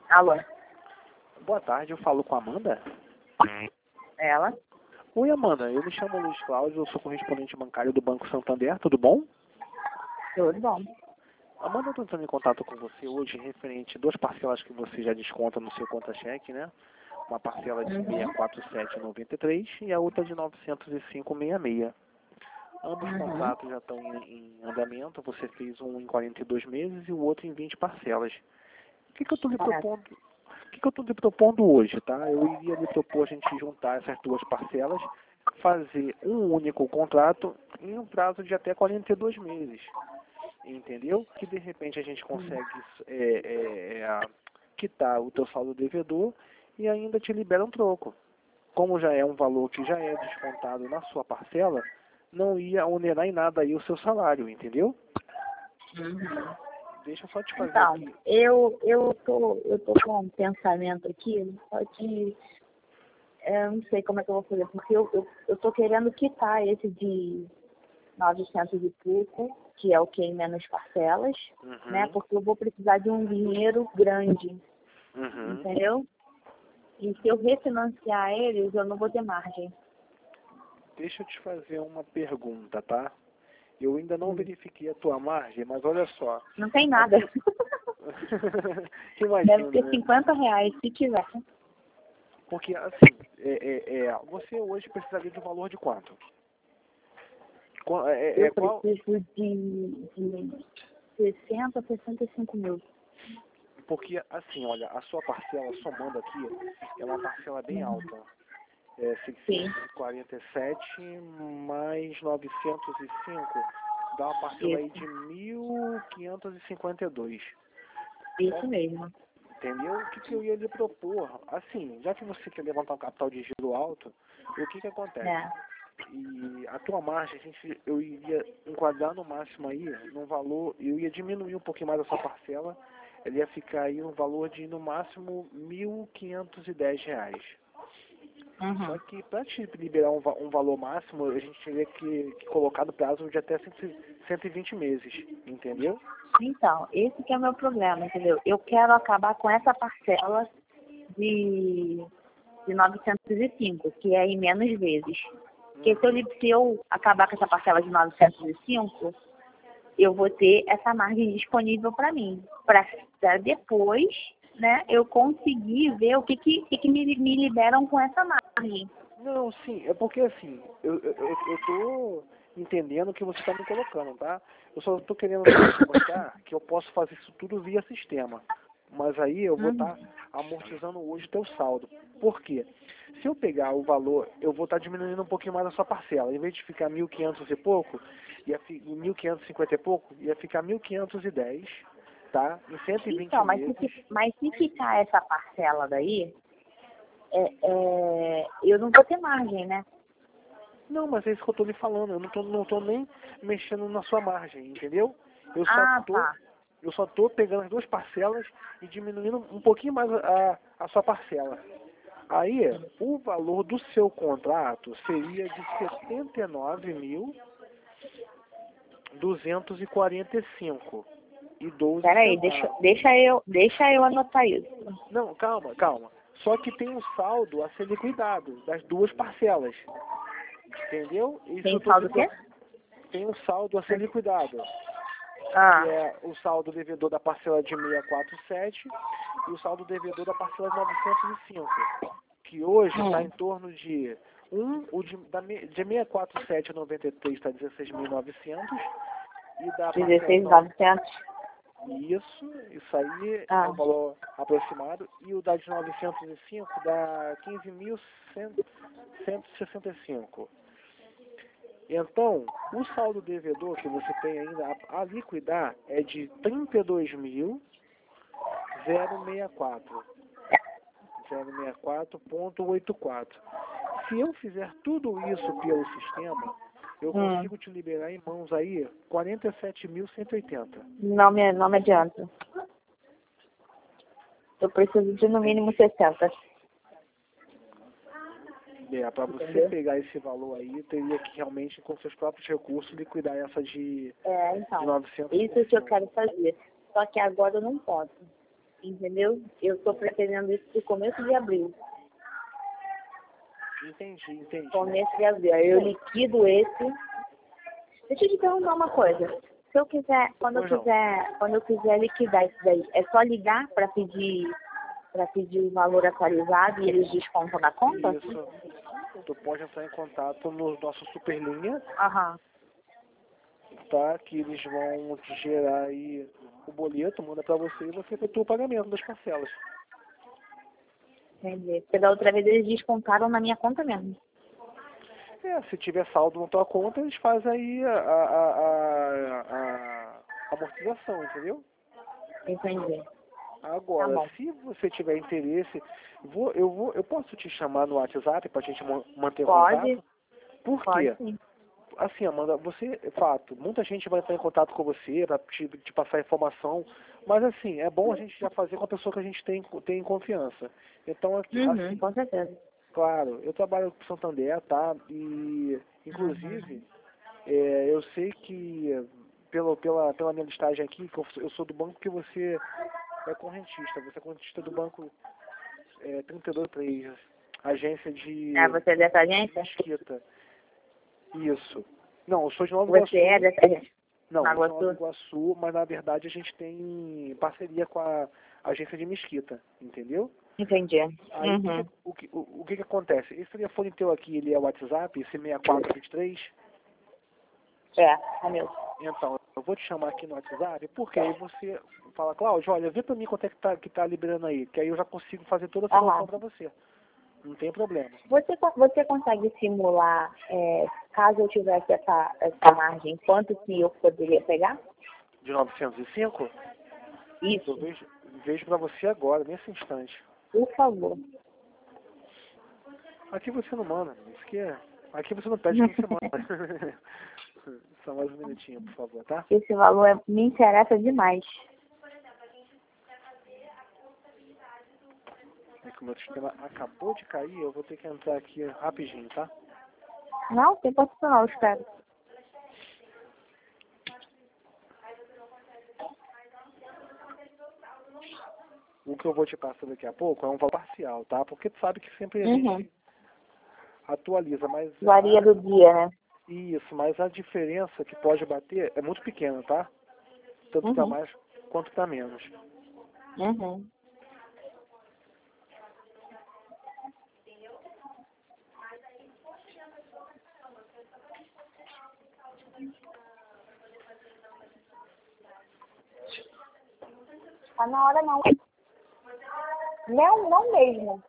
Alô? Boa tarde, eu falo com a Amanda. Ela? Oi, Amanda, eu me chamo Luiz Cláudio, eu sou correspondente bancário do Banco Santander, tudo bom? Tudo bom. Amanda, eu estou entrando em contato com você hoje referente a duas parcelas que você já desconta no seu conta-cheque, né? Uma parcela de 647,93 e a outra de 905,66. Ambos contratos já estão em andamento, você fez um em 42 meses e o outro em 20 parcelas. O que eu estou lhe propondo? O que eu estou lhe propondo hoje, tá? Eu iria lhe propor a gente juntar essas duas parcelas, fazer um único contrato em um prazo de até 42 meses. Entendeu? Que de repente a gente consegue quitar o teu saldo devedor e ainda te libera um troco. Como já é um valor que já é descontado na sua parcela, não ia onerar em nada aí o seu salário, entendeu? Deixa eu só te fazer Então, aqui. eu tô com um pensamento aqui, só que eu não sei como é que eu vou fazer, porque eu tô querendo quitar esse de 900 e pouco, que é o que em menos parcelas, né? Porque eu vou precisar de um dinheiro grande, entendeu? E se eu refinanciar eles, eu não vou ter margem. Deixa eu te fazer uma pergunta, tá? Eu ainda não verifiquei a tua margem, mas olha só. Não tem nada. Imagina, Deve ter né? R$50, se tiver. Porque, assim, você hoje precisaria de um valor de quanto? Eu preciso de 60 a 65 mil. Porque, assim, olha, a sua parcela, somando aqui, é uma parcela bem alta. É 647 mais 905, dá uma parcela aí de 1.552. Isso mesmo. Entendeu? O que eu ia lhe propor? Assim, já que você quer levantar um capital de giro alto, o que acontece? E a tua margem, eu iria enquadrar no máximo aí, num valor, eu ia diminuir um pouquinho mais a sua parcela, ele ia ficar aí no valor de, no máximo, R$1.510. Só que para te liberar um valor máximo, a gente teria que colocar no prazo de até 120 meses, entendeu? Então, esse que é o meu problema, entendeu? Eu quero acabar com essa parcela de 905, que é em menos vezes. Porque se eu acabar com essa parcela de 905, eu vou ter essa margem disponível para mim. Para depois, né, eu conseguir ver o que me liberam com essa margem. Não, sim, é porque assim, eu tô entendendo o que você está me colocando, tá? Eu só estou querendo te mostrar que eu posso fazer isso tudo via sistema. Mas aí eu vou estar amortizando hoje o teu saldo. Por quê? Se eu pegar o valor, eu vou estar diminuindo um pouquinho mais a sua parcela. Em vez de ficar 1.500 e pouco, 1.550 e pouco, ia ficar 1.510, tá? Em 120 então, meses. mas se ficar essa parcela daí, eu não vou ter margem, né? Não, mas é isso que eu tô lhe falando. Eu não tô nem mexendo na sua margem, entendeu? Eu só tô pegando as duas parcelas e diminuindo um pouquinho mais a sua parcela. Aí, o valor do seu contrato seria de 79.245 e 12 Peraí, centavos. deixa eu anotar isso. Não, calma. Só que tem um saldo a ser liquidado das duas parcelas. Entendeu? Isso Tem saldo o quê? Tem um saldo a ser liquidado. Que é o saldo devedor da parcela de 647 e o saldo devedor da parcela de 905. Que hoje está em torno de de 647 a 93 está 16.900 e da parcela 16.900. isso aí é um valor aproximado, e o da de 905 dá 15.165. Então, o saldo devedor que você tem ainda a liquidar é de 32.064. 064,84. Se eu fizer tudo isso pelo sistema, eu consigo te liberar em mãos aí 47.180. Não me adianta. Eu preciso de no mínimo 60. Para você pegar esse valor aí, teria que realmente, com seus próprios recursos, liquidar essa de Então, 900. isso que eu quero fazer. Só que agora eu não posso. entendeu? Eu estou pretendendo isso no começo de abril. Entendi. Começo de abril. Aí eu liquido esse. Deixa eu te perguntar uma coisa. Se eu quiser, quando eu quiser liquidar isso daí, é só ligar para pedir o valor atualizado e eles descontam na conta? Isso. Tu pode entrar em contato no nosso Superlinha, Aham. tá? Que eles vão te gerar aí o boleto, manda pra você e você efetua o pagamento das parcelas. Entendi. Porque da outra vez eles descontaram na minha conta mesmo. Se tiver saldo na tua conta, eles fazem aí a amortização, entendeu? Entendi. Agora, Tá bom. se você tiver interesse, eu posso te chamar no WhatsApp pra gente manter Pode? contato? Por Pode quê? sim. Assim, Amanda, fato, muita gente vai entrar em contato com você para te passar informação, mas assim, é bom a gente já fazer com a pessoa que a gente tem confiança. Então, assim, Com certeza. claro, eu trabalho com Santander, tá? E, inclusive, eu sei que, pela minha listagem aqui, que eu sou do banco que você é correntista. Você é correntista do banco 323, agência de Você é dessa agência? Mesquita. Isso. Não, eu sou de Nova Iguaçu. Você é dessa agência? Não, eu Nova sou de Nova Iguaçu? Iguaçu, mas na verdade a gente tem parceria com a agência de Mesquita, entendeu? Entendi. Aí o que acontece? Esse telefone teu aqui, ele é o WhatsApp, esse 6423. É mesmo. Então, eu vou te chamar aqui no WhatsApp, porque aí você fala, Cláudio, olha, vê pra mim quanto é que tá liberando aí, que aí eu já consigo fazer toda a simulação pra você. Não tem problema. Você consegue simular, caso eu tivesse essa margem, quanto que eu poderia pegar? De 905? Isso. Eu vejo pra você agora, nesse instante. Por favor. Aqui você não manda, isso que é. Aqui você não pede, que você manda. Só mais um minutinho, por favor, tá? Esse valor me interessa demais. É que o meu sistema acabou de cair, eu vou ter que entrar aqui rapidinho, tá? Não, tem importância não, espero. O que eu vou te passar daqui a pouco é um valor parcial, tá? Porque tu sabe que sempre a gente atualiza, mas... Varia do dia, né? Isso, mas a diferença que pode bater é muito pequena, tá? Tanto pra mais quanto pra menos. Tá na hora não. Não mesmo.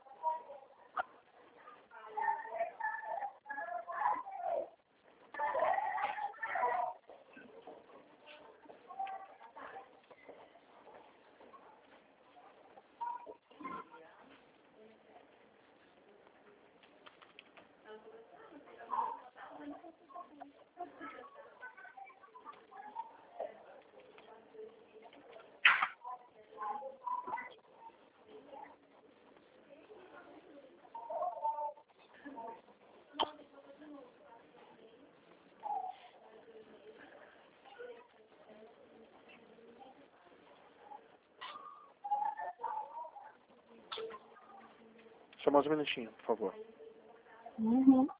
Só mais um minutinho, por favor. Uhum.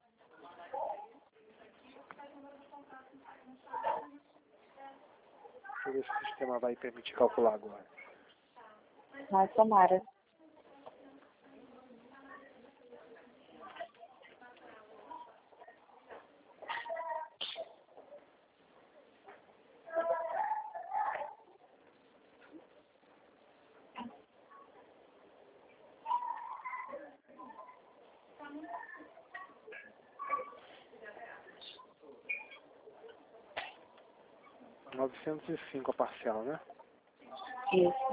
Deixa eu ver se o sistema vai permitir calcular agora. Mas tomara. R$ 905 a parcial, né? Isso.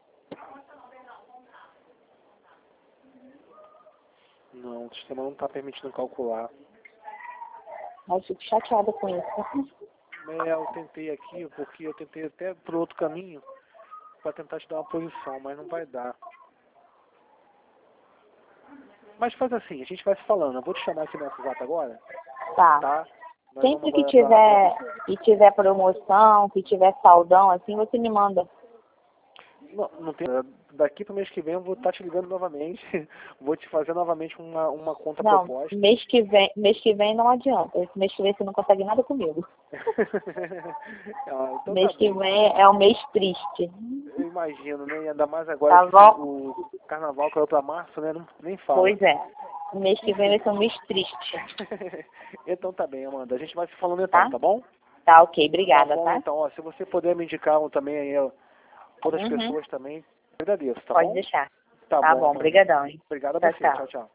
Não, o sistema não está permitindo calcular. Mas fico chateada com isso. Eu tentei aqui, porque eu tentei até por outro caminho para tentar te dar uma posição, mas não vai dar. Mas faz assim, a gente vai se falando. Eu vou te chamar aqui no WhatsApp agora, tá? Sempre que tiver promoção, que tiver saldão, assim, você me manda. Não, não tem. Daqui pro mês que vem eu vou estar te ligando novamente. Vou te fazer novamente uma conta Não, proposta. mês que vem não adianta. Esse mês que vem você não consegue nada comigo. Então Mês tá que bem. vem é um mês triste. Eu imagino, né? E ainda mais agora Tá que bom? o carnaval caiu pra março, né? Nem fala. Pois é. Mês que vem vai ser um mês triste. Então tá bem, Amanda. A gente vai se falando então, Tá? tá bom? Tá, ok. Tá Obrigada, bom, tá? então. Ó, se você puder me indicar também aí, ó, outras Uhum. pessoas também, agradeço, tá Pode bom? deixar. Tá Tá bom, bom. Amanda. Obrigadão, hein? Obrigado a Tchau, você. tchau. Tchau, tchau.